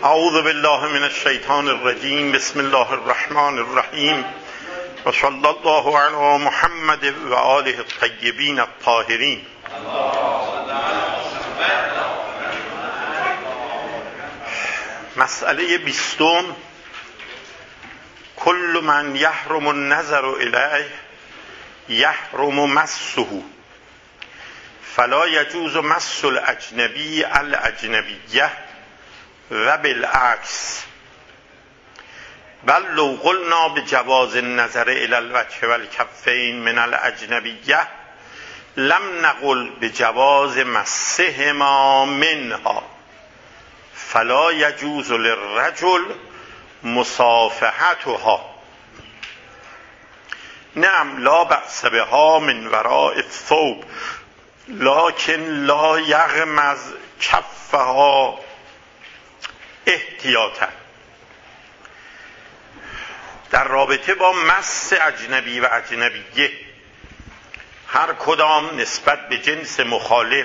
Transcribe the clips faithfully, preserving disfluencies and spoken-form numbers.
اعوذ بالله من الشیطان الرجیم. بسم الله الرحمن الرحیم و صلی الله علی محمد و آله الطیبین الطاهرین. مسئله بیستم: کل من یحرم النظر الیه یحرم مسه فلا یجوز مس الاجنبی الاجنبیه و بالعکس، بل لو قلنا بجواز النظر الی الوجه والکفین من الاجنبیه لم نقل بجواز مسهما منها، فلا یجوز للرجل مصافحتها. نعم لا بأس بها من وراء الثوب لكن لا یغمز کفها احتیاطا. در رابطه با مس اجنبی و اجنبیه، هر کدام نسبت به جنس مخالف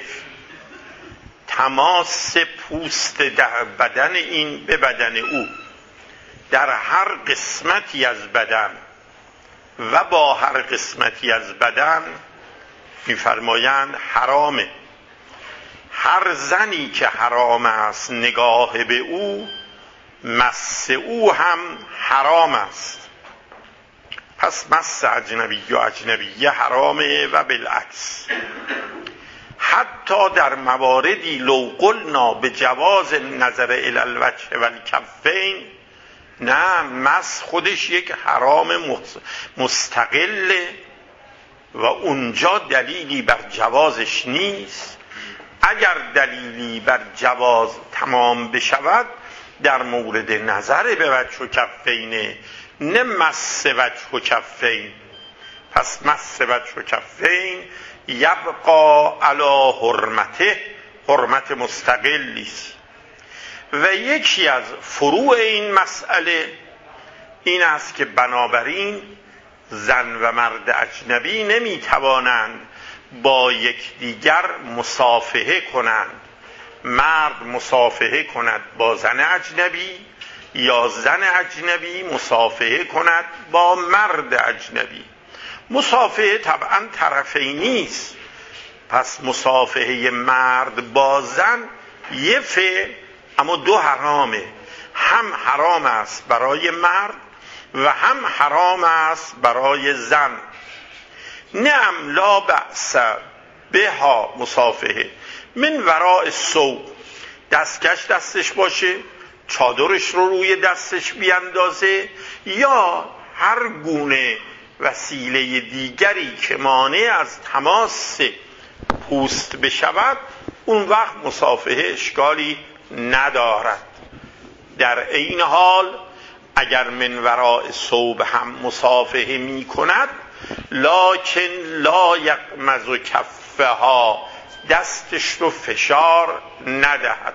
تماس پوست در بدن این به بدن او در هر قسمتی از بدن و با هر قسمتی از بدن می‌فرمایند حرامه. هر زنی که حرام است نگاه به او، مس او هم حرام است. پس مس اجنبی و اجنبیه حرامه و بالعکس. حتی در مواردی لو قلنا به جواز نظر الی الوجه والکفین، نه، مس خودش یک حرام مستقله و اونجا دلیلی بر جوازش نیست. اگر دلیلی بر جواز تمام بشود در مورد نظر به وجه و کفینه، نه مس وجه و کفین. پس مس وجه و کفین یبقا علی حرمته، حرمت مستقلی است. و یکی از فروع این مسئله این است که بنابراین زن و مرد اجنبی نمیتوانند با یکدیگر مصافحه کنند. مرد مصافحه کند با زن اجنبی یا زن اجنبی مصافحه کند با مرد اجنبی. مصافحه طبعا طرفینی است. پس مصافحه مرد با زن یه فعل اما دو حرامه. هم حرام است برای مرد و هم حرام است برای زن. نعم لا بأس بها مصافحه من وراء الثوب، دستکش دستش باشه، چادرش رو روی دستش بیاندازه یا هر گونه وسیله دیگری که مانع از تماس پوست بشود، اون وقت مصافحه اشکالی ندارد. در این حال اگر من وراء ثوب هم مصافحه می کند لکن لا یغمز کفها، دستش رو فشار ندهد،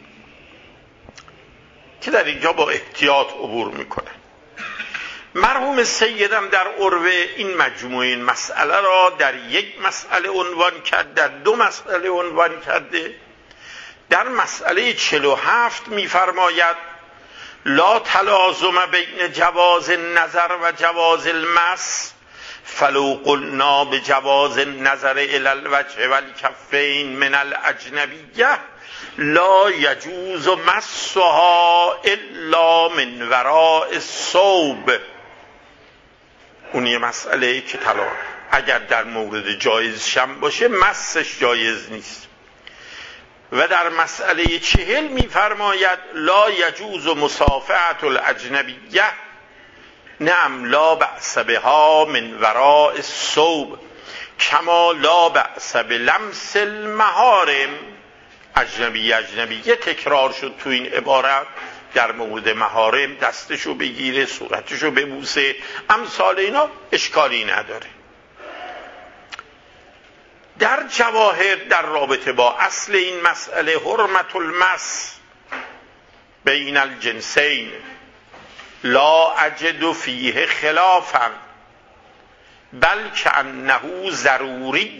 که در اینجا با احتیاط عبور میکنه. مرحوم سیدم در عروه این مجموعه این مسئله را در یک مسئله عنوان کرد، در دو مسئله عنوان کرده. در مسئله چهل و هفت میفرماید لا تلازم بین جواز النظر و جواز المس فلو قلنا بجواز النظر الی الوجه والکفین من الاجنبیه لا یجوز مسها الا من وراء الثوب. اون یه مسئله که طلاق اگر در مورد جایز شم باشه مسش جایز نیست. و در مسئله چهل میفرماید لا یجوز مصافحة الاجنبیه، نعم لا بأس بها من وراء الثوب کما لا بأس بلمس المحارم. اجنبی اجنبیه تکرار شد تو این عبارت. در مورد محارم دستشو بگیره، صورتشو ببوسه، امثال اینا اشکالی نداره. در جواهر در رابطه با اصل این مسئله حرمت المس بین الجنسین لا اجد فیه خلافا بل کأنه ضروری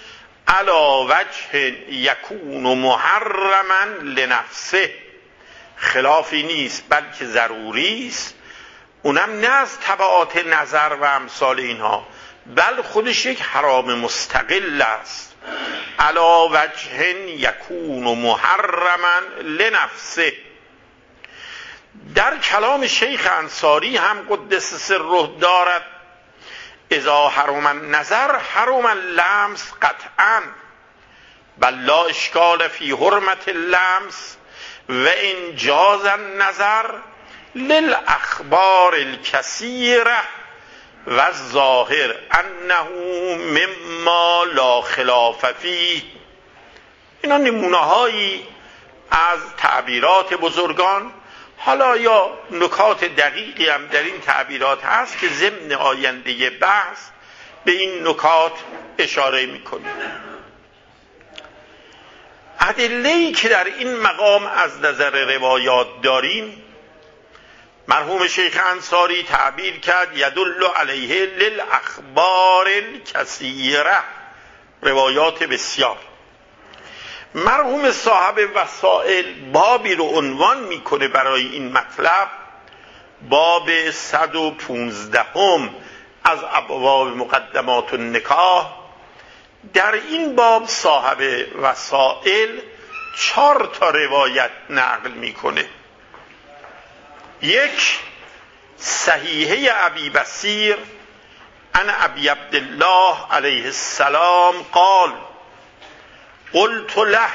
علی وجه یکون محرما لنفسه خلافی نیست بلکه ضروری است، اونم نه از تبعات نظر و امثال اینها، بل خودش یک حرام مستقل است. علا وجه یکون محرما لنفسه. در کلام شیخ انصاری هم قدس سره دارد اذا حرم النظر حرم اللمس قطعا، بل لا اشکال فی حرمت اللمس و ان جاز النظر للاخبار الکثیره و الظاهر انه مما لا خلاف فیه. اینا نمونه هایی از تعبیرات بزرگان، حالا یا نکات دقیقی هم در این تعبیرات هست که ضمن آینده بحث به این نکات اشاره میکنیم. ادله‌ای که در این مقام از نظر روایات داریم، مرحوم شیخ انصاری تعبیر کرد یدل علیه للاخبار الکثیره، روایات بسیار. مرحوم صاحب وسائل بابی رو عنوان میکنه برای این مطلب، باب صد و پونزدهم از ابواب مقدمات النکاح. در این باب صاحب وسائل چهار تا روایت نقل میکنه. یک، صحیحه ابی بصیر عن ابی عبدالله علیه السلام قال قلت له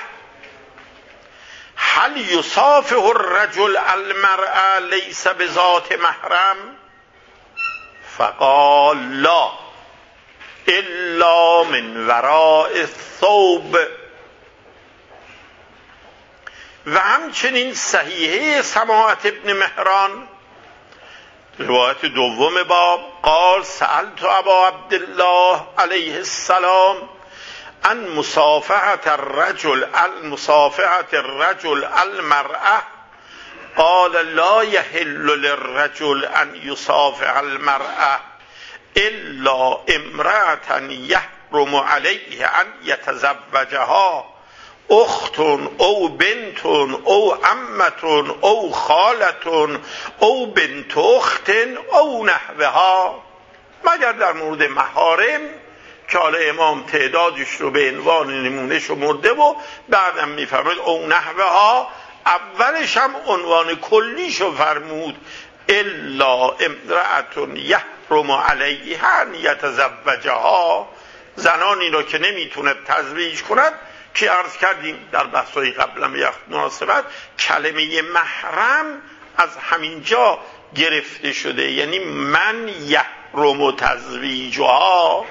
هل یصافح الرجل المرأة لیس بذات محرم؟ فقال لا الا من وراء الثوب. و همچنین صحیحه سماعت ابن مهران روایت دوم باب قال سألت ابا عبدالله علیه السلام ان مصافحة الرجل المصافحة الرجل المرأة قال لا يحل للرجل ان يصافح المرأة الا امرأة يحرم عليه ان يتزوجها اخت او بنت او عمت او خالت او بنت اخت او نحوها، مگر در مورد محارم که حالا امام تعدادش رو به عنوان نمونه شمرده و بعدم میفرماید او نحوها، اولش هم عنوان کلیش رو فرمود الا امرأة یحرم علیها ان یتزوجها، زنانی را که نمیتونه تزویج کند، که عرض کردیم در بحث‌های قبلا به مناسبت کلمه محرم از همینجا گرفته شده، یعنی من یحرم تزویجها.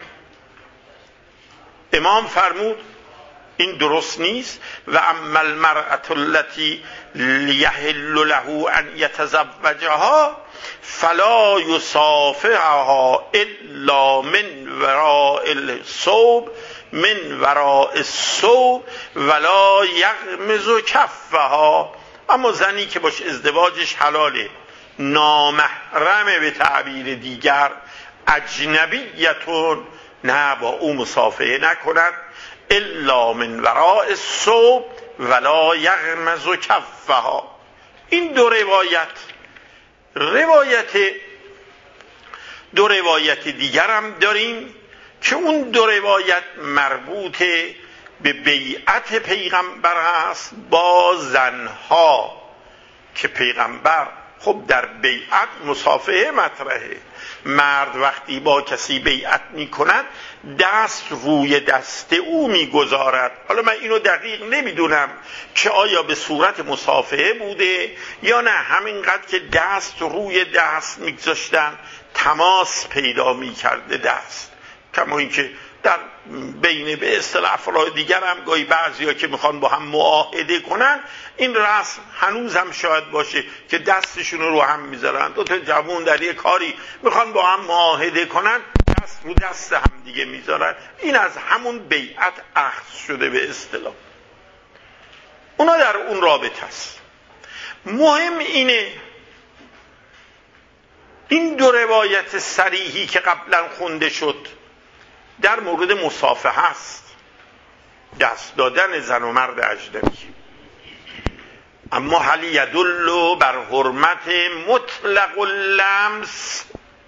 امام فرمود این درست نیست. و اما المرأة التي یحل له ان یتزوجها فلا یصافحها الا من وراء الثوب من وراء الثوب ولا یغمز کفها. اما زنی که باش ازدواجش حلاله، نامحرمه، به تعبیر دیگر اجنبیتون، نه با او مصافحه نکند الا من وراء الثوب ولا یغمز کفها. این دو روایت روایت دو روایت دیگر هم داریم که اون دو روایت مربوط به بیعت پیغمبر است با زنها، که پیغمبر خب در بیعت مصافحه مطرحه. مرد وقتی با کسی بیعت می کند دست روی دست او می گذارد. حالا من اینو دقیق نمیدونم که آیا به صورت مصافحه بوده یا نه همینقدر که دست روی دست می گذاشتن تماس پیدا می کرده دست. کما اینکه در بین به اصطلاح افراد دیگر هم گاهی بعضیا که میخوان با هم معاهده کنن، این رسم هنوز هم شاید باشه که دستشون رو هم میذارن. دو تا جوان در یک کاری میخوان با هم معاهده کنن، دست رو دست هم دیگه میذارن. این از همون بیعت اخذ شده به اصطلاح. اونا در اون رابطه است. مهم اینه این دو روایت صریحی که قبلا خونده شد در مورد مصافحه است، دست دادن زن و مرد اجنبی. اما هل یدل بر حرمت مطلق اللمس،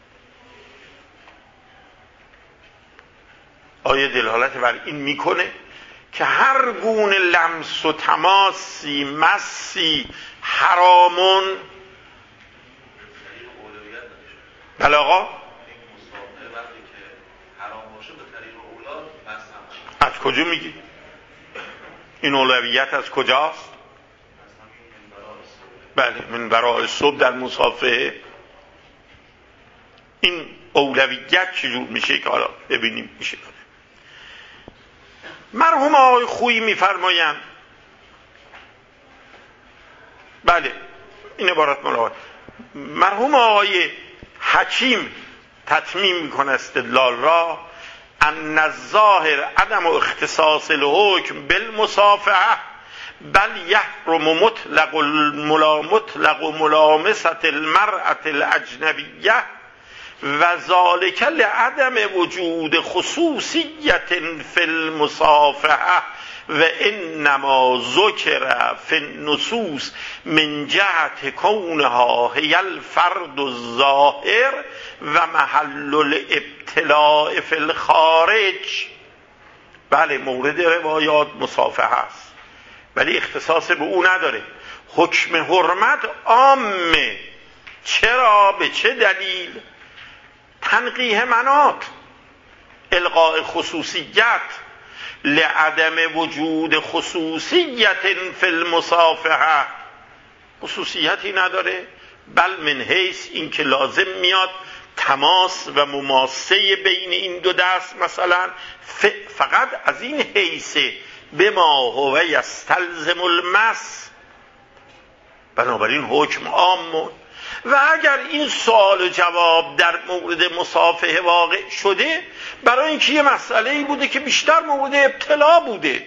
آیا دلالت بر این میکنه که هر گونه لمس و تماسی مسی حرامون؟ بله آقا، از کجا میگی؟ این اولویت از کجاست؟ بله، من وراء صبح در مصافحه این اولویت چجور میشه که حالا ببینیم میشه. مرحوم آقای خویی میفرمایند، بله این عبارت ملاحظه، مرحوم آقای حکیم تتمیم میکنه استدلال را، ان الظاهر عدم اختصاص الحکم بالمصافحه بل یحرم مطلق مطلق ملامسه المرأة الاجنبیه و ذالک لعدم وجود خصوصیت فی المصافحه و انما ذکر فی النصوص من جهت کونها هی الفرد الظاهر و محل الابتلاء فی الخارج. بله مورد روایات مصافحه است ولی اختصاص به او نداره، حکم حرمت عامه. چرا؟ به چه دلیل؟ تنقیح مناط، القاء خصوصیت، لعدم وجود خصوصیت فی المصافحه، خصوصیتی نداره، بل من حیث این که لازم میاد تماس و مماسه بین این دو دست مثلا، فقط از این حیثه بما هو یستلزم المس، بنابراین حکم عام. و اگر این سوال و جواب در مورد مصافحه واقع شده، برای اینکه یه مسئله‌ای بوده که بیشتر مورد ابتلا بوده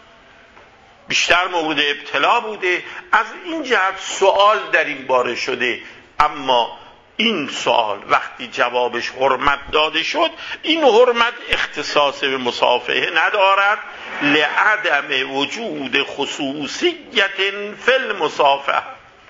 بیشتر مورد ابتلا بوده از این جهت سوال در این باره شده، اما این سوال وقتی جوابش حرمت داده شد، این حرمت اختصاص به مصافحه ندارد، لعدم وجود خصوصیت فی المصافحه.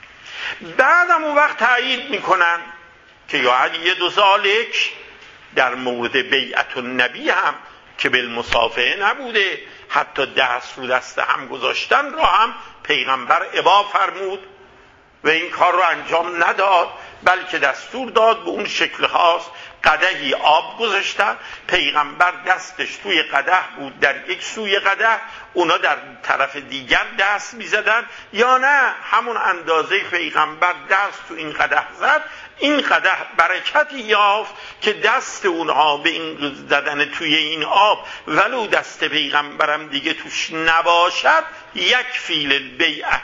بعدم اون وقت تأیید میکنن که یا علی دو ذالک در مورد بیعت النبی هم که بالمصافحه نبوده، حتی دست رو دست هم گذاشتن رو هم پیغمبر ابا فرمود و این کار رو انجام نداد، بلکه دستور داد به اون شکل خاص قدحی آب گذاشتن، پیغمبر دستش توی قدح بود در یک سوی قدح، اونا در طرف دیگر دست میزدن، یا نه همون اندازه پیغمبر دست تو این قدح زد، این قدح برکتی یافت که دست اونها به این زدن توی این آب ولو دست پیغمبرم دیگه توش نباشد یک فیل بیعه.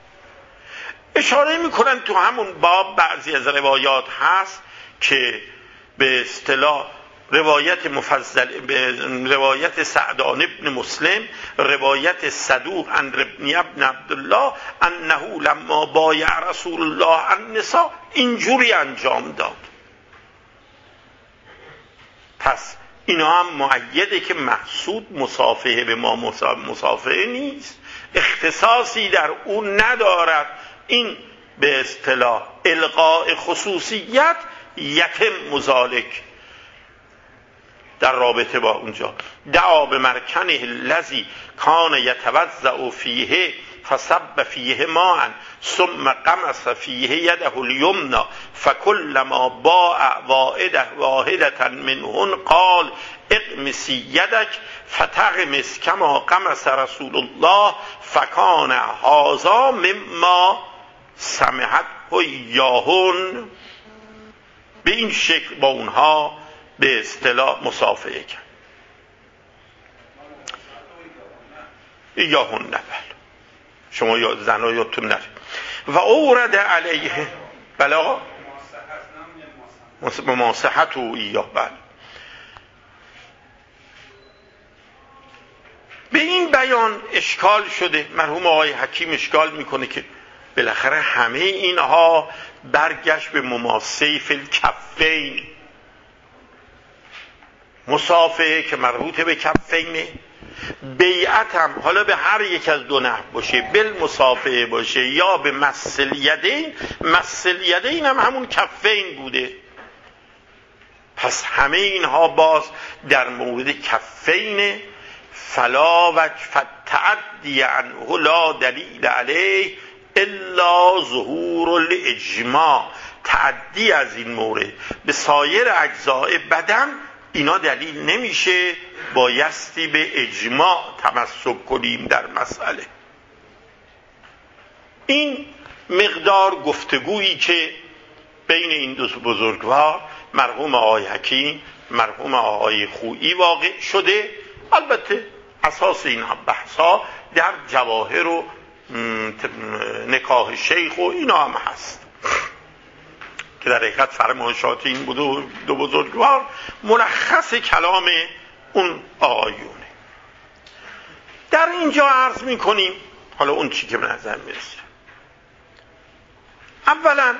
اشاره میکنن تو همون باب بعضی از روایات هست که به اصطلاح روایت مفضل، به روایت سعدان ابن مسلم، روایت صدوق عن ابن ابن عبدالله انه لما بایع رسول الله النساء اینجوری انجام داد. پس اینا هم مؤیده که مقصود مصافحه به ما مصافحه نیست، اختصاصی در اون ندارد، این به اصطلاح القاء خصوصیت یکم مزالک در رابطه با اونجا. دعا به مرکنه الذی کان یتوضأ فیه فصب فیه ماء ثم قمص فیه یده الیمنی فکلما باع واحده واحده منهن قال اقمسی یدک فتغمس کما قمص رسول الله فکان هذا مما سمعت ایاهن. به این شکل با اونها به اصطلاح مصافحه کرد. ایاهن نبل، شما یا زنها یادتون نره. و اورد علیه بلا مماسحت و ایاه. بله به این بیان اشکال شده، مرحوم آقای حکیم اشکال میکنه که بالاخره همه اینها برگشت به مماسه فی الکفین، مصافحه که مربوط به کفینه بیعت هم حالا به هر یک از دو نحو باشه، بالمصافحه باشه یا به مس الیدین. مس الیدین هم همون کفین بوده. پس همه اینها باز در مورد کفین فلا وجه فتعدی عنه لا دلیل علیه الا ظهور الاجماع. تعدی از این مورد به سایر اجزاء بدن اینا دلیل نمیشه، بایستی به اجماع تمسک کنیم در مسئله. این مقدار گفتگویی که بین این دو بزرگوار مرحوم آقای حکیم مرحوم آقای خویی واقع شده. البته اساس این بحثا در جواهر و نکاح شیخ و اینا هم هست که در حقیقت فرمایشات این بود دو بزرگوار ملخص کلام اون آقایونه. در اینجا عرض میکنیم حالا اون چی که به نظر میرسه. اولا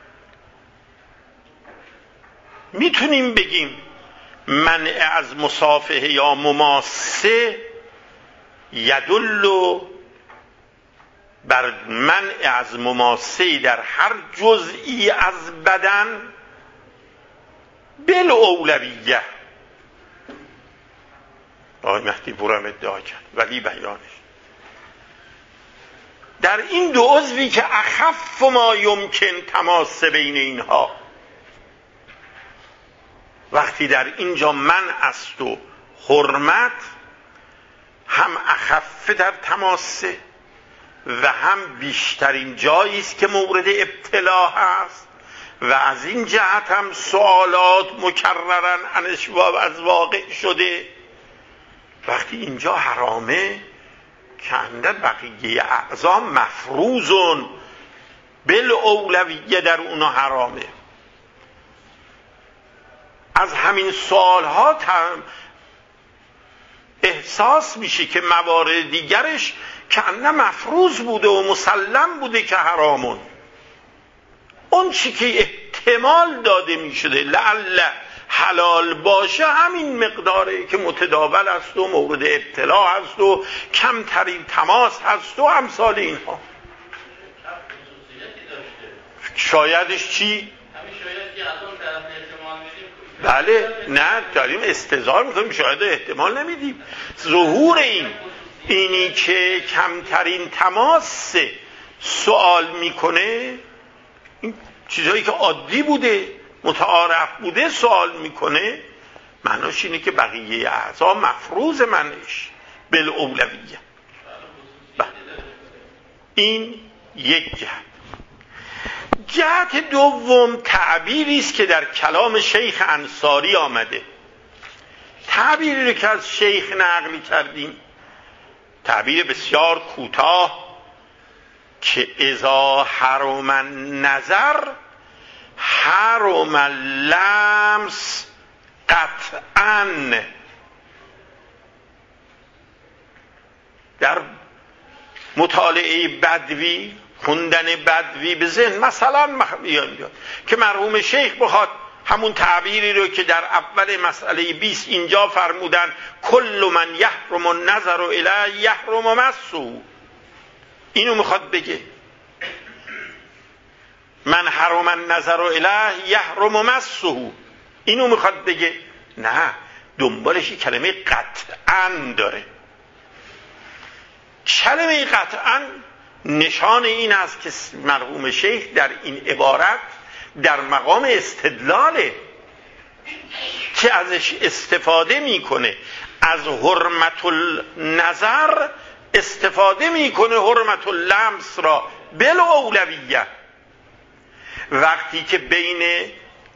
میتونیم بگیم منع از مصافحه یا مماسه یدل بر منع از مماسه در هر جزئی از بدن بالاولویه. آقای مهدی پور هم ادعا کرد ولی بیانش در این دو عضوی که اخف ما یمکن تماس بین اینها، وقتی در اینجا من است و حرمت هم اخف در تماسه و هم بیشترین جایی است که مورد ابتلا هست و از این جهت هم سوالات مکررن انشواب از واقع شده. وقتی اینجا حرامه که اندر بقیه اعضا مفروضون بالاولویه در اونا حرامه. از همین سوال ها احساس میشه که موارد دیگرش که انه مفروض بوده و مسلم بوده که حرامون. اون چی که احتمال داده میشده لعل حلال باشه همین مقداره که متداول است و مورد ابتلا هست و کمترین تماس هست و امثال اینها. شایدش چی؟ بله نه داریم استظهار میکنیم، شاید احتمال نمیدیم. ظهور این اینی که کمترین تماس سوال میکنه، این چیزهایی که عادی بوده متعارف بوده سوال میکنه، معناش اینه که بقیه اعضا مفروض منش بالاولویه. این یک جهت. جهت دوم تعبیری است که در کلام شیخ انصاری آمده. تعبیری رو که از شیخ نقل کردیم، تعبیر بسیار کوتاه که اذا حرم النظر حرم اللمس قطعا. در مطالعه بدوی، خوندن بدوی به ذهن مثلا بیاد که مرحوم شیخ بخواد همون تعبیری رو که در اول مسئله بیست اینجا فرمودن کل من یحرم النظر الیه یحرم مسه، اینو میخواد بگه من حرم النظر الیه یحرم مسه، اینو میخواد بگه؟ نه، دنبالش کلمه قطعا داره. کلمه قطعا نشان این است که مرحوم شیخ در این عبارت در مقام استدلاله که ازش استفاده میکنه، از حرمت النظر استفاده میکنه حرمت اللمس را بالاولویه. وقتی که بین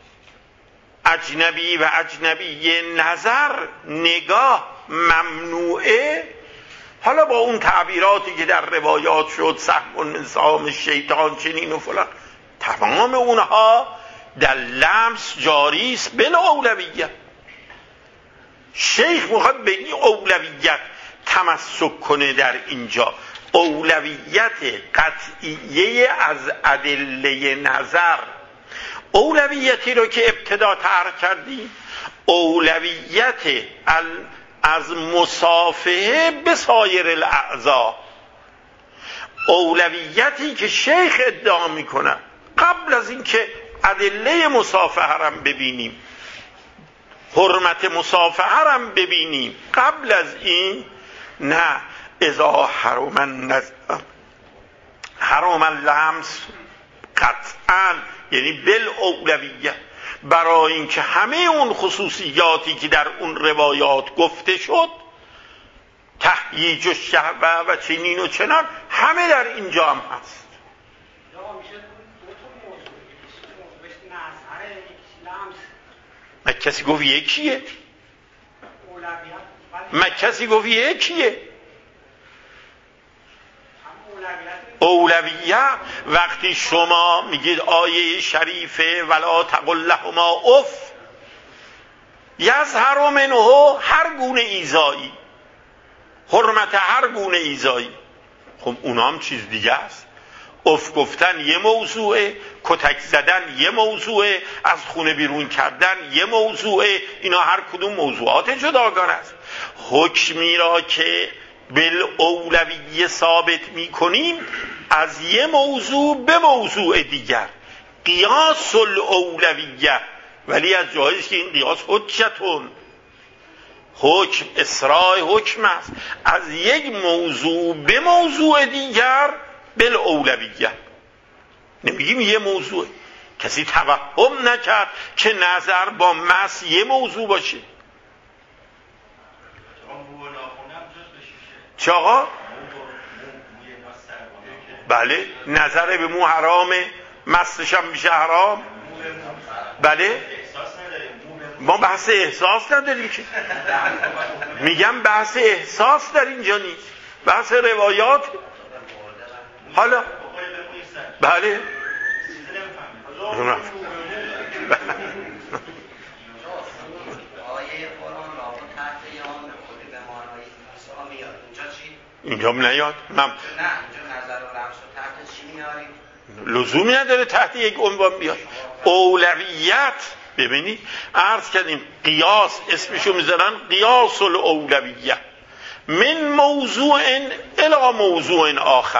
اجنبی و اجنبی نظر نگاه ممنوعه، حالا با اون تعبیراتی که در روایات شد سهم النظام شیطان چنین و فلان، تمام اونها در لمس جاری است بالاولویه. شیخ میخواد به این اولویت تمسک کنه در اینجا، اولویت قطعیه از ادله نظر. اولویتی رو که ابتدا طرح کردیم، اولویت از مصافحه به سایر الاعضا. اولویتی که شیخ ادعا میکنه قبل از اینکه ادله مصافحه رو ببینیم، حرمت مصافحه رو ببینیم، قبل از این نه، اذا حرم النظر حرم اللمس قطعا، یعنی بالاولویه، برای اینکه همه اون خصوصیاتی که در اون روایات گفته شد، تهییج و شهوه و چنین و چنان، همه در اینجا هم هست. من کسی گفت یکیه؟ من کسی گفت یکیه؟ اولویه وقتی شما میگید آیه شریفه ولا تقل لهما اف یظهر منه هر گونه ایذایی، حرمت هر گونه ایذایی، خب اونا هم چیز دیگه است. اف گفتن یه موضوعه، کتک زدن یه موضوعه، از خونه بیرون کردن یه موضوعه، اینا هر کدوم موضوعات جداگانه است. حکمی را که بالاولویه ثابت میکنیم از یه موضوع به موضوع دیگر، قیاس الاولویه، ولی از جایی است که این قیاس حجتون، حکم اسراع حکم است، از یک موضوع به موضوع دیگر بالاولویه. نمیگیم یه موضوع، کسی توهم نکرد که نظر با مس یه موضوع باشه. چه آقا؟ بله، نظر به مو حرامه، مسش هم میشه حرام. بله، ما بحث احساس نداریم که، میگم بحث احساس در اینجا نیست، بحث روایات. حالا بله اینجا هم نیاد. من لزومی نداره تحت یک عنوان بیاد. اولویت، ببینید عرض کردیم قیاس اسمشو میذارن قیاس الاولویه، من موضوع الی موضوع آخر،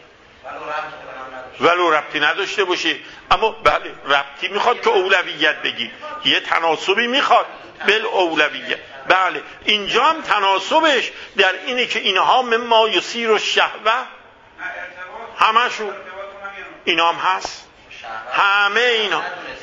ولو ربطی نداشته باشه. اما بله ربطی میخواد که اولویت بگی، یه تناسبی میخواد بالاولویه. بله اینجا هم تناسبش در اینه که اینها مما یثیر الشهوه، همشون اینا هم هست، همه اینا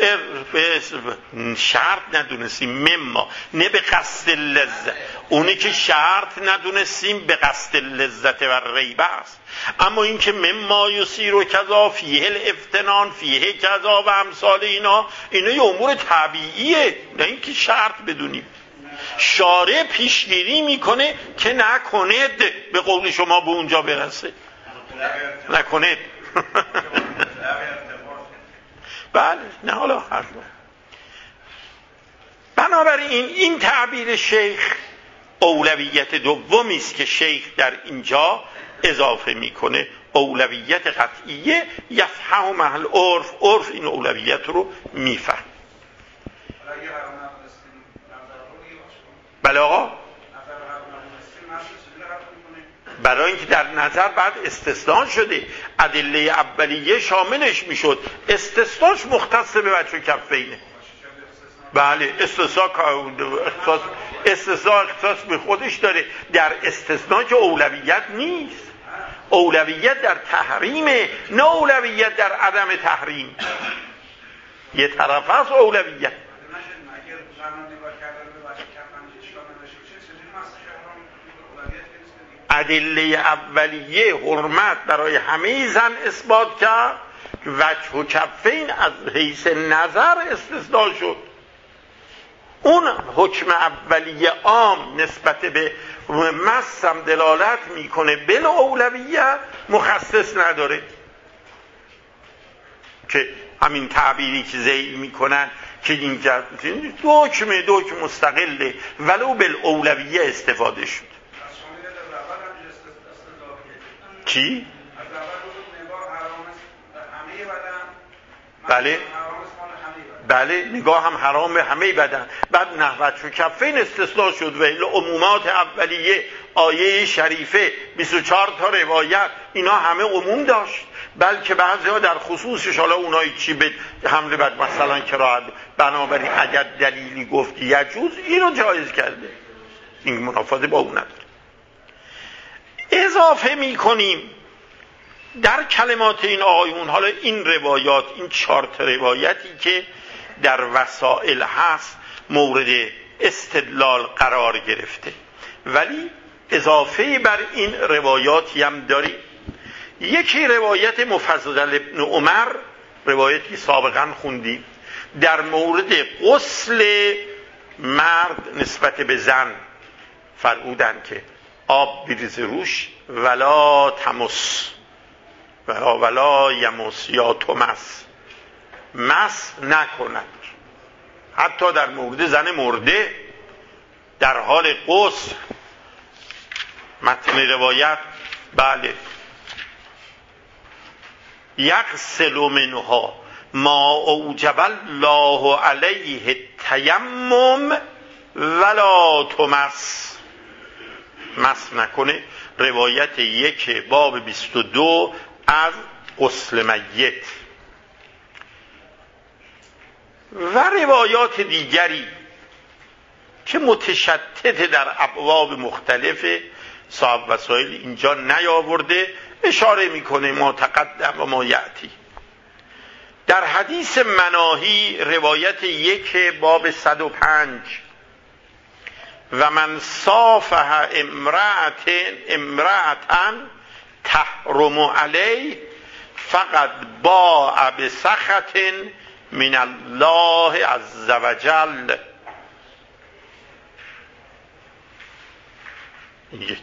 شرط ندونستیم مما، نه به قصد لذت، اونی که شرط ندونستیم به قصد لذت و ریبه است. اما این که مما یثیر و کذا فیه الافتنان فیه کذا و امثال اینا، اینا یه امور طبیعیه، نه این که شرط بدونیم. شارع پیشگیری میکنه که نکنید، به قول شما به اونجا برسه، نکنید. بله نه حالا حرف. بنابراین این تعبیر شیخ اولویت دومی است که شیخ در اینجا اضافه میکنه، اولویت قطعیه. یفهم محل عرف، عرف این اولویت رو میفهم. بله آقا، برای اینکه در نظر بعد استثناء شده، ادله اولیه شاملش میشد، استثناش مختص به وجه کفینه. بله استثناء اختصاص استثناء اختصاص به خودش داره، در استثناء که اولویت نیست، اولویت در تحریمه، نه اولویت در عدم تحریم. یه طرف هست اولویت. ادله اولیه حرمت برای همه زن اثبات کرد، وجه و کفین از حیث نظر استثناء شد. اون حکم اولیه عام نسبت به مس هم دلالت میکنه، بل اولویه مخصص نداره، که همین تعبیری که ذیل میکنن که اینجا حکم حکم مستقله ولو بل اولویه استفاده شد. چی؟ بله بله نگاه هم حرام همه بدن. بعد نحوت و کفین استثناء شد و عمومات اولیه آیه شریفه بیست و چهار تا روایت اینا همه عموم داشت، بلکه بعضی‌ها در خصوصش حالا اونایی چی به حمل بد مثلا کراهت، بنابراین اگر دلیلی گفت یجوز اینو جایز کرده، این منافاته با اون نداره. اضافه میکنیم در کلمات این آقایون، حالا این روایات، این چهار تا روایتی که در وسائل هست مورد استدلال قرار گرفته، ولی اضافه بر این روایاتی هم داریم. یکی روایت مفضل ابن عمر، روایتی سابقا خوندیم در مورد غسل مرد نسبت به زن، فرمودن که آب بریز روش ولا تمس ولا, ولا یمس یا تمس، مس نکند. حتی در مورد زن مرده در حال غسل، متن روایت بله یغسل منها ما اوجب الله علیه التیمم ولا تمس، مس نکنه. روایت یک باب بیست و دو از غسل میت. و روایات دیگری که متشتت در ابواب مختلف صاحب وسائل اینجا نیاورده، اشاره میکنه ما تقدم و ما یأتی. در حدیث مناهی روایت یک باب صد و پنج، و من صافح امرأة امرأة تحرم علیه فقط باء بسخط من الله عز وجل. یک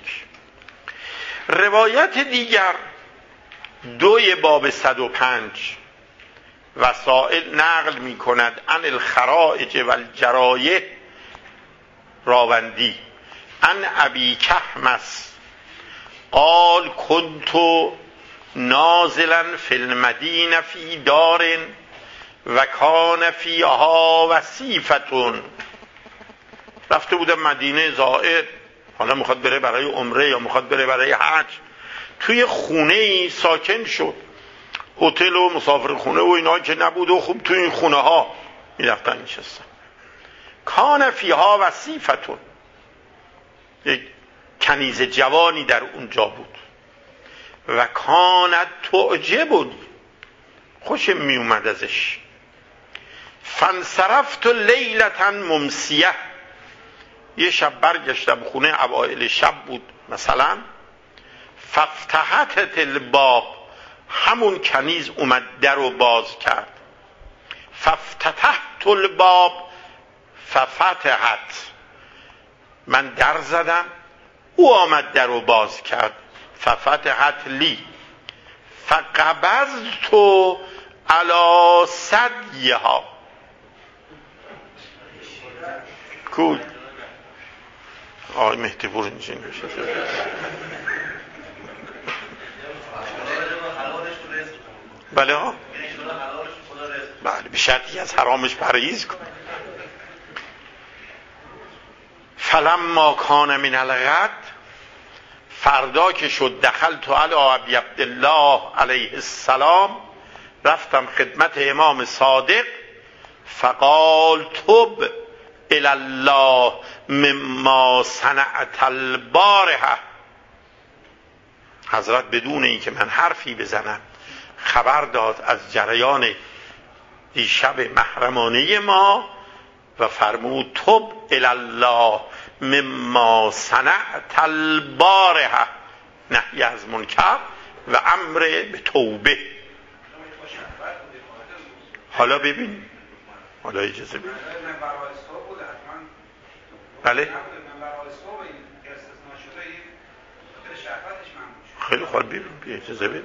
روایت دیگر دوی باب صد و پنج وسائل نقل می کند عن الخرائج و الجرایح راوندی عن ابی کحمس قال كنت نازلا في المدینه فی دار و کان فیها وصیفتون. رفته بودم مدینه زائر، حالا میخواد بره برای عمره یا میخواد بره برای حج، توی خونه ای ساکن شد، هتل و مسافر خونه و اینا که نبود و خوب توی این خونه ها میرفتن میشستن. کان فیها وصیفتون، یک کنیز جوانی در اونجا بود. و کانت تعجبنی، خوشم میومد ازش. فانصرفت لیلة ممسیه، یه شب برگشتم خونه، اوایل شب بود مثلا. ففتحت الباب، همون کنیز اومد در رو باز کرد. ففتحت الباب ففتحت، من در زدم، او آمد در رو باز کرد. ففتحت لی فقبضت علی ثدیها. کول آقای مهدی پور اینجا نمیشه. بله ها، بله به شرطی از حرامش پرهیز کن. فلما کان من الغد، فردا که شد، دخلت علی ابی عبدالله علیه السلام، رفتم خدمت امام صادق. فقال تب الی الله مما صنعت البارحه. حضرت بدون این که من حرفی بزنم خبر داد از جریان دیشب محرمانه ما و فرمود تب الی الله مما صنعت البارحه، نهی از منکر و امر به توبه. حالا ببین، حالا اجازه ببین. بله خیلی خواهد ببین، اجازه ببین.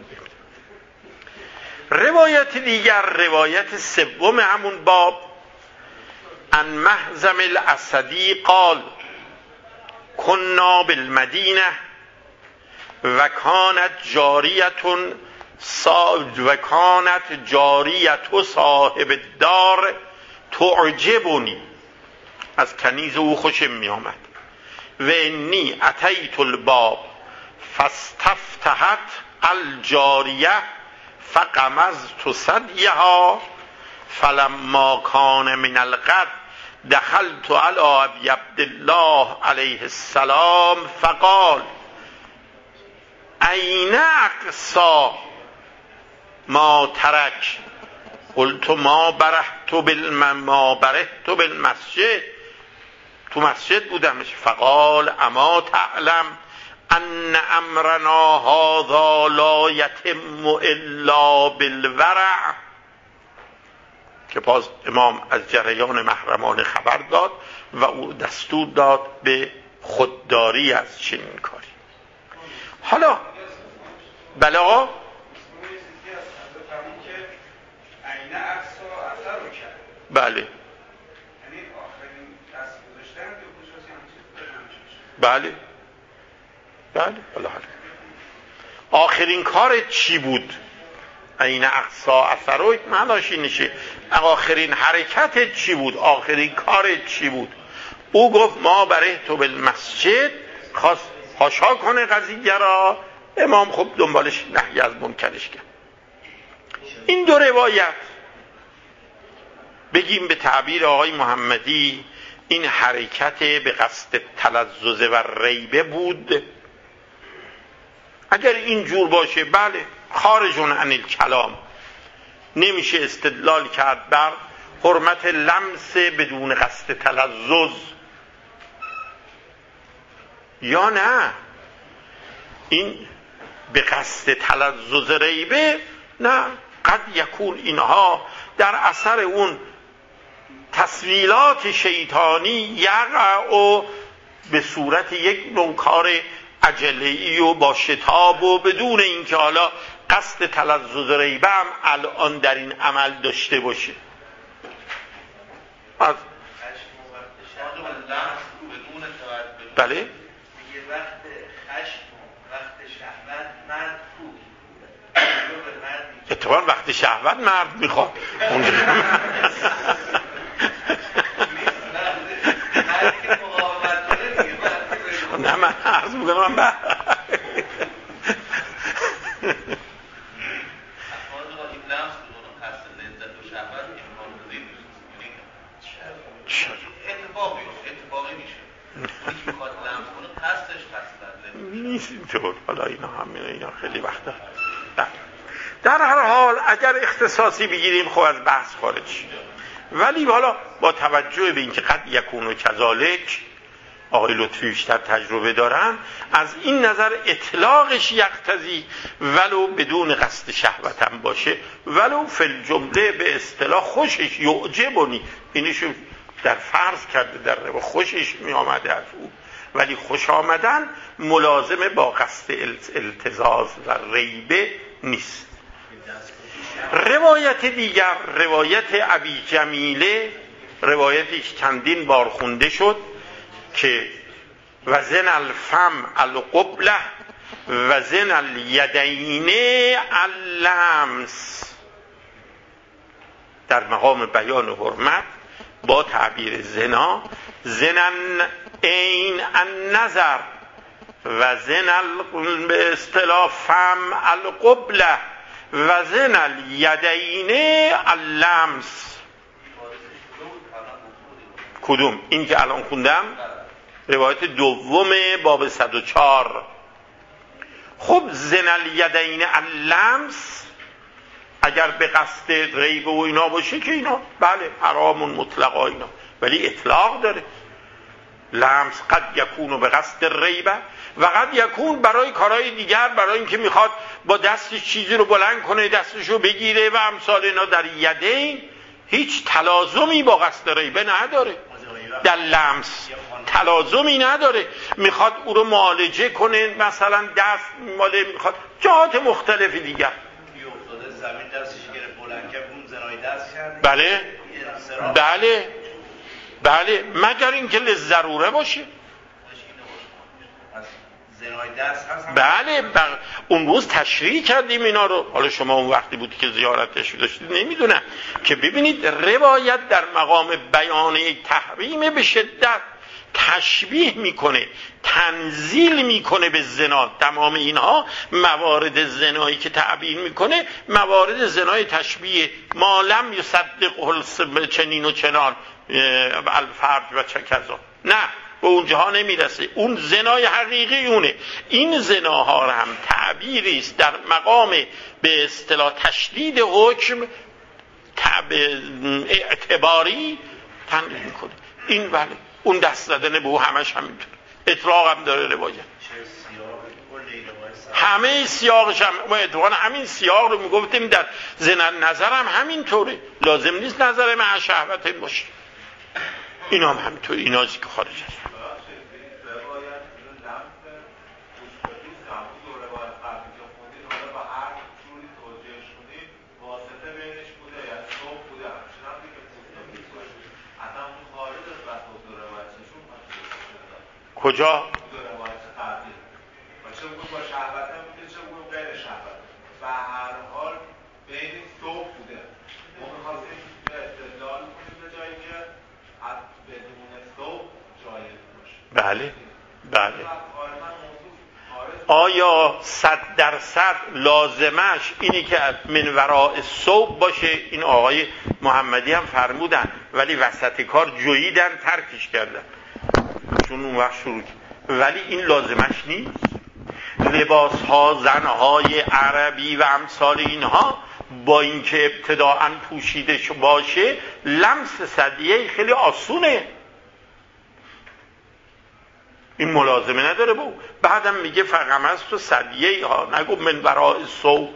روایت دیگر، روایت سوم همون باب، عن محزم الاسدی قال كنا بالمدینه و کانت جاریتون و کانت جاریت صاحب الدار تعجبنی، از کنیز او خوشم می آمد. و انی اتیت الباب فاستفتحت الجاریه فقمزت ثدیها فلما کان من الغد دخلت علی ابی عبدالله علیه السلام فقال این اقصی ما ترک؟ قلت ما برهت بالم ما برهت بالمسجد، تو مسجد بودمش. فقال اما تعلم ان امرنا هذا لا یتم الا بالورع، که باز امام از جریان محرمانه خبر داد و او دستور داد به خودداری از چنین کاری. حالا بلا بله بله بله بله آخرین کارت چی بود؟ این اقصا اثرویت معناش اینشه آخرین حرکتت چی بود؟ آخرین کارت چی بود؟ او گفت ما برای تو بالمسجد، خواست حاشا کنه قضیه را. امام خب دنبالش نهی از منکرش کرد. این دو روایت بگیم به تعبیر آقای محمدی این حرکت به قصد تلذذ و ریبه بود. اگر اینجور باشه بله خارجون عن الکلام، نمیشه استدلال کرد بر حرمت لمس بدون قصد تلذذ. یا نه این به قصد تلذذ ریبه نه، قد یکون اینها در اثر اون تسویلات شیطانی یقع و به صورت یک نوع کار عجله‌ای و با شتاب و بدون اینکه حالا قصد تلذذ ریبه هم الان در این عمل داشته باشه. از بله اتفاقا وقت شهوت مرد میخواد نه من عرض میکنم من نیست اینطور. حالا اینا همین اینا خیلی وقتا در هر حال اگر اختصاصی بگیریم خب از بحث خارج شد. ولی حالا با توجه به اینکه قد یکون و کذالک آقای لطفی بیشتر تجربه دارن، از این نظر اطلاقش یقتضی ولو بدون قصد شهوت هم باشه، ولو فی الجمله به اصطلاح خوشش یعجبنی، اینشو در فرض کرده در رو خوشش می آمده از او، ولی خوش آمدن ملازمه با قصد التزاز و ریبه نیست. روایت دیگر، روایت ابی جمیله، روایتی که چندین بار خونده شد که وزن الفم القبله وزن الیدین اللمس، در مقام بیان حرمت با تعبیر زنا، زنن این النظر و زن به اصطلاح فم القبله و زن الیدین اللمس. کدوم؟ این که الان خوندم روایت دوم باب صد و چهار. خب زن الیدین اللمس اگر به قصد ریبه و اینا باشه که اینا بله حرامون مطلقا اینا، ولی اطلاق داره. لمس قد یکون به قصد ریبه و قد یکون برای کارهای دیگر، برای اینکه میخواد با دستش چیزی رو بلند کنه، دستشو بگیره و امثال اینا. در یدین هیچ تلازمی با قصد ریبه نداره، در لمس تلازمی نداره. میخواد او رو معالجه کنه، مثلا دست ماله، میخواد جهات مختلف دیگر. زمین دستش گرفت بلند کرد اون زنای دست کرد. بله بله بله مگر اینکه للضروره باشه. زنای دست هست. بله بر... اون روز تشریح کردیم اینا رو. حالا شما اون وقتی بود که زیارتش داشتید نمیدونم که ببینید روایت در مقام بیان تحریم به شدت تشبیه میکنه، تنزیل میکنه به زنا. تمام اینها موارد زنایی که تعبیر میکنه موارد زنای تشبیه، ما لم یصدق چنین و چنان الفرج و چه کذا، نه به اونجاها نمیرسه. اون زنای حقیقی اونه. این زناها را هم تعبیری است در مقام به اصطلاح تشدید حکم اعتباری تنقیح میکنه. این بله اون دست زدن به او همش همینطور، اطلاق هم داره روایت. همه سیاقش هم ما اتفاقا همین سیاق رو میگفتیم در زن نظرم همینطوره، لازم نیست نظر مع شهوت باشه. اینا هم همینطور، اینا چیزی که خارج است. کجا؟ بله بله. آیا صد درصد لازمش اینی که من وراء صوب باشه؟ این آقای محمدی هم فرمودن ولی وسط کار جوییدن، ترکش کردن چون اون وقت شروع. ولی این لازمش نیست. لباس ها زنهای عربی و امثال اینها با اینکه ابتداعا پوشیده باشه لمس ثدیه خیلی آسونه، این ملازمه نداره با او. بعدم میگه فقمست و ثدیه ها، نگو من وراء صوب.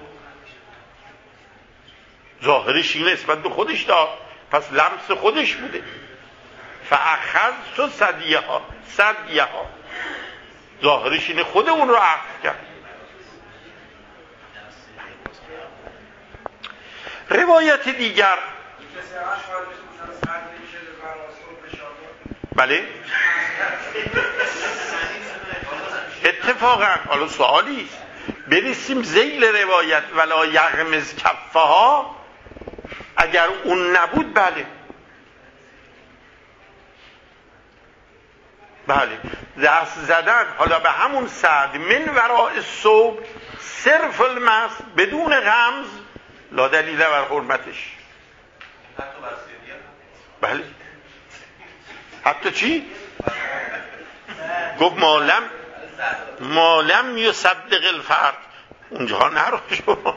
ظاهرش این نسبت به خودش داد، پس لمس خودش بوده. فاخذت و ثدیه ها، ثدیه ها ظاهرش اینه خود اون رو عقد کرد. روایت دیگر بله اتفاقا حالا سوالی برسیم ذیل روایت ولا یغمز کفها، اگر اون نبود بله بله دست زدن حالا به همون سعد من وراء صوب صرف المس بدون غمز لا دلیل بر حرمتش. بله حتی چی؟ گفت مالم مالم یصدق الفرد، اونجا نرو شما.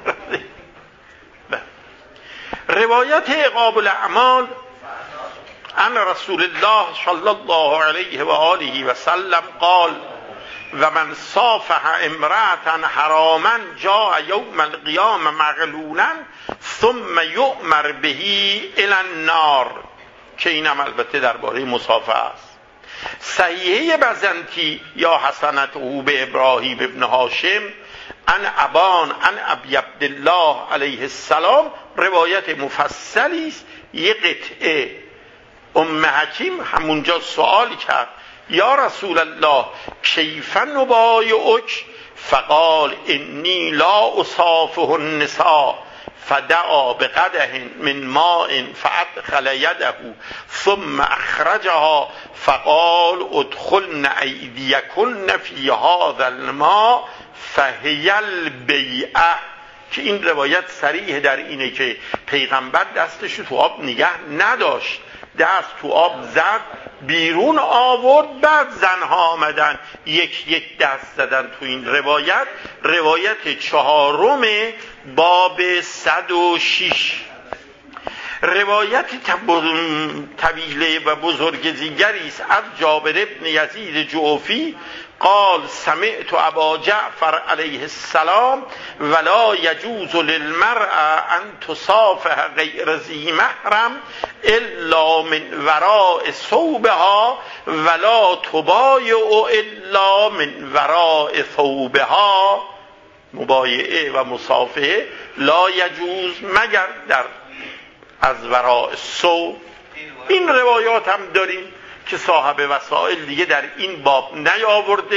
روایت عقاب الاعمال ان رسول الله صلی الله علیه و آله و سلم قال و من صافح امرأة حراما جاء یوم القیامة مغلولا ثم یؤمر به الی النار، که اینم البته درباره مصافحه است. صحیحه بزنتی یا حسنته به ابراهیم ابن هاشم ان ابان ان ابی عبدالله علیه السلام روایت مفصلی است. یه قطعه ام حکیم همونجا سوال کرد یا رسول الله کیف نبایعک؟ فقال انی لا اصافح النساء فدعا بقدح من ماء فادخل یده ثم اخرجها فقال ادخلن ایدیکن فی هذا الماء فهی البیعه، که این روایت صریح در اینه که پیغمبر دستش تو آب نگه نداشت، دست تو آب زد بیرون آورد، بعد زنها آمدن یک یک دست زدن. تو این روایت روایت چهارم باب صد و شش. روایت طویله و بزرگ دیگری است از جابر ابن یزید جعفی قال سمعت ابا جعفر علیه السلام ولا یجوز للمرأة ان تصافح غیر ذی محرم الا من وراء ثوبها ولا تبایع الا من وراء ثوبها. مبایعه و مصافحه لا یجوز مگر در از وراء ثوب. این روایات هم داریم که صاحب وسائل دیگه در این باب نیاورده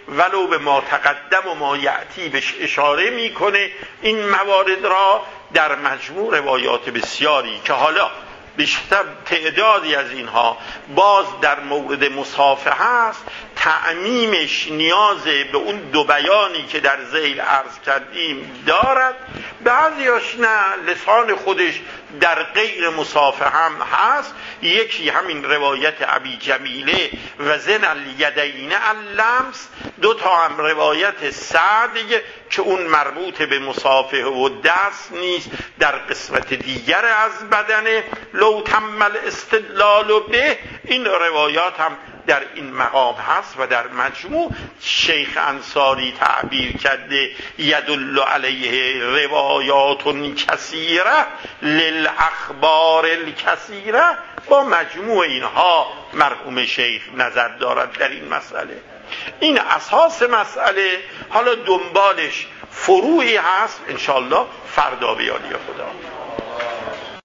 ولو به ما تقدم و ما یعتی بهش اشاره میکنه. این موارد را در مجموع روایات بسیاری که حالا بیشتر تعدادی از اینها باز در مورد مصافحه است، تعمیمش نیاز به اون دو بیانی که در ذیل عرض کردیم دارد. بعضیاش نه، لسان خودش در غیر مصافحه هم هست. یکی همین روایت ابی جمیله و زن الیدین اللمس، دو تا هم روایت سعد که اون مربوط به مصافحه و دست نیست، در قسمت دیگر از بدنه. لو تم الاستدلال به، این روایات هم در این مقام هست و در مجموع شیخ انصاری تعبیر کرده یدل علیه روایات کثیره للاخبار الکثیره. با مجموع اینها مرحوم شیخ نظر دارد در این مسئله. این اساس مسئله. حالا دنبالش فروعی هست انشالله فردا بیانی خدا.